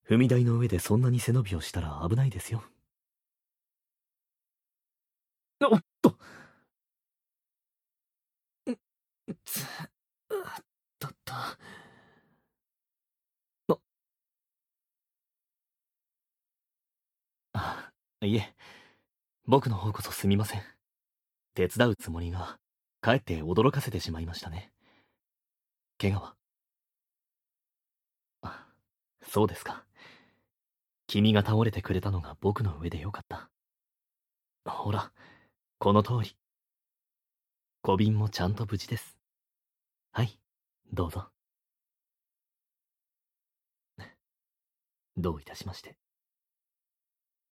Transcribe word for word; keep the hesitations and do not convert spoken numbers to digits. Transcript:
踏み台の上でそんなに背伸びをしたら危ないですよ。おっと。つ、だった。あ、あ、いえ、僕の方こそすみません。手伝うつもりが、かえって驚かせてしまいましたね。怪我は？あ、そうですか。君が倒れてくれたのが僕の上でよかった。ほら、この通り。小瓶もちゃんと無事です。はい、どうぞ。どういたしまして。